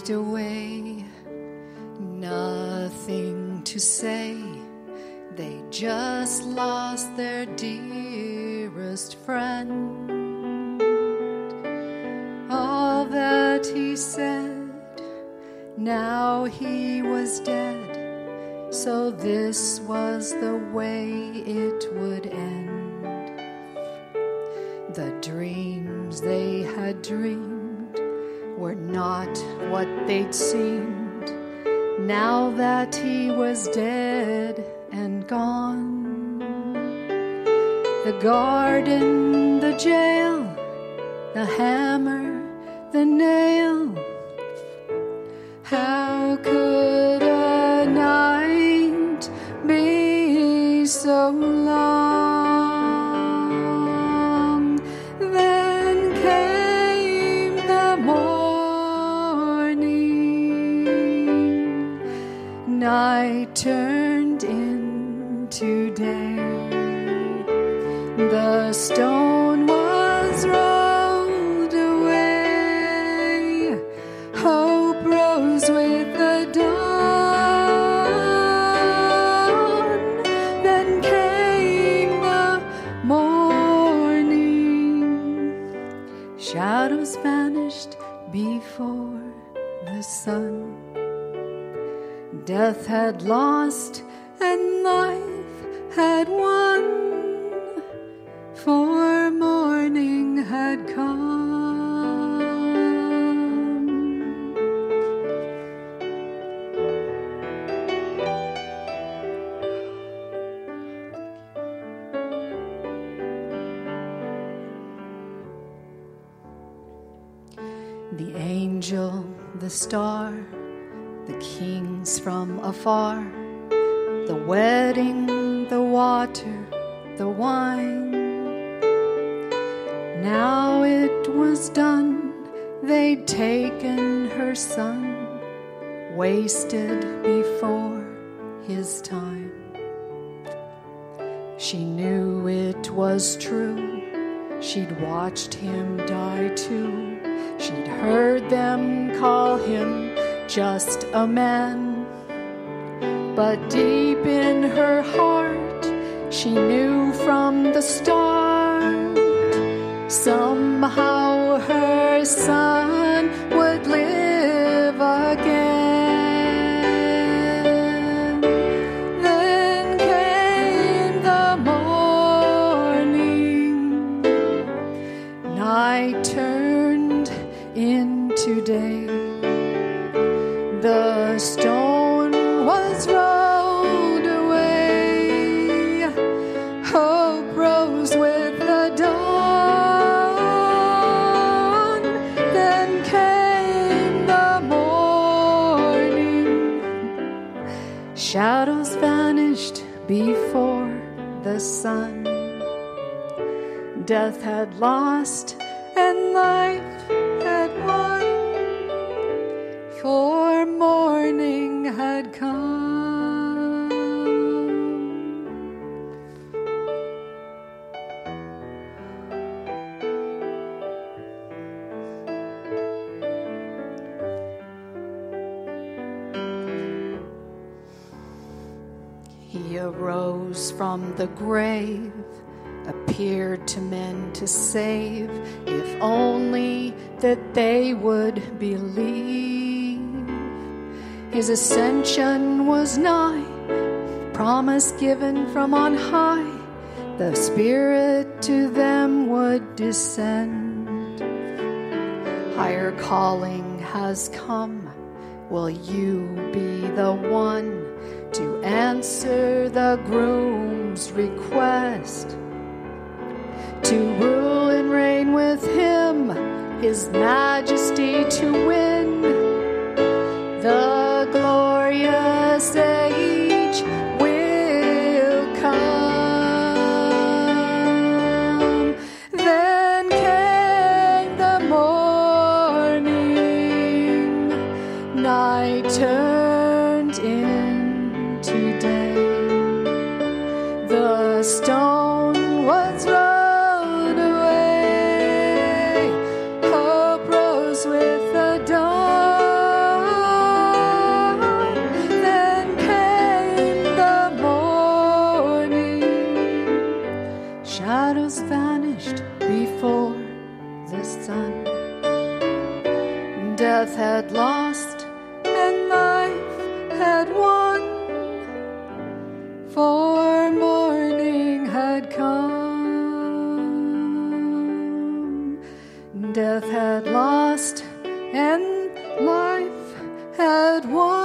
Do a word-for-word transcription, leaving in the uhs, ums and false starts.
walked away, nothing to say. They just lost their dearest friend. All that he said, now he was dead, so this was the way it would end. The dreams they had dreamed were not what they'd seemed, now that he was dead and gone. The garden, the jail, the hammer, the nail. How could a night be so long? Then came the morning. Night turned into day. The stone was rolled away. Hope rose with the dawn. Then came the morning. Shadows vanished before the sun. Death had lost and life had won, for morning had come. The angel, the star, the kings from afar, the wedding, the water, the wine. Now it was done, they'd taken her son, wasted before his time. She knew it was true, she'd watched him die too. She'd heard them call him just a man, but deep in her heart, she knew from the start, somehow her son would live again. Then came the morning. Night turned into day. The stone was rolled away. Hope rose with the dawn. Then came the morning. Shadows vanished before the sun. Death had lost and life had won, for morning had come. He arose from the grave, appeared to men to save, if only that they would believe. His ascension was nigh, promise given from on high, the Spirit to them would descend. Higher calling has come, will you be the one to answer the groom's request? To rule and reign with him, his majesty to win, the glorious age will come. Then came the morning. Night turned into day. The stone was rolled away. Hope rose with the dawn. lost and life had won, for morning had come. Death had lost and life had won.